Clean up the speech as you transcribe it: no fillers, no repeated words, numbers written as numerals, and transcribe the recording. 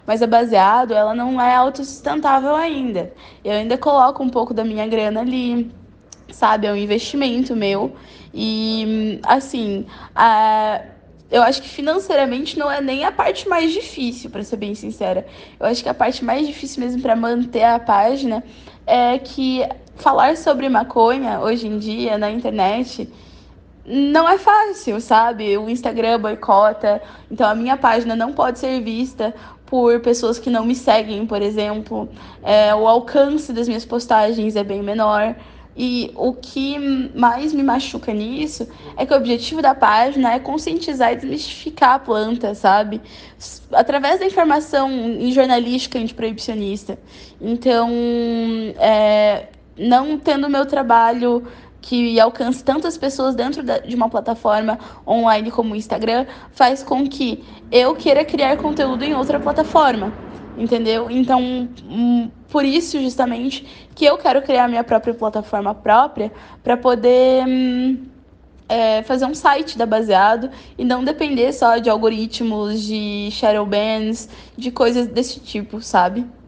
Mas a Baseado, ela não é autossustentável ainda. Eu ainda coloco um pouco da minha grana ali, sabe? É um investimento meu. E, assim, eu acho que financeiramente não é nem a parte mais difícil, para ser bem sincera. Eu acho que a parte mais difícil mesmo para manter a página é que falar sobre maconha hoje em dia na internet não é fácil, sabe? O Instagram boicota, então a minha página não pode ser vista por pessoas que não me seguem, por exemplo. O alcance das minhas postagens é bem menor. E o que mais me machuca nisso é que o objetivo da página é conscientizar e desmistificar a planta, sabe? Através da informação em jornalística antiproibicionista. Então, não tendo meu trabalho que alcance tantas pessoas dentro de uma plataforma online como o Instagram, faz com que eu queira criar conteúdo em outra plataforma, entendeu? Então, por isso justamente que eu quero criar minha própria plataforma própria para poder fazer um site da Baseado e não depender só de algoritmos, de shadow bans, de coisas desse tipo, sabe?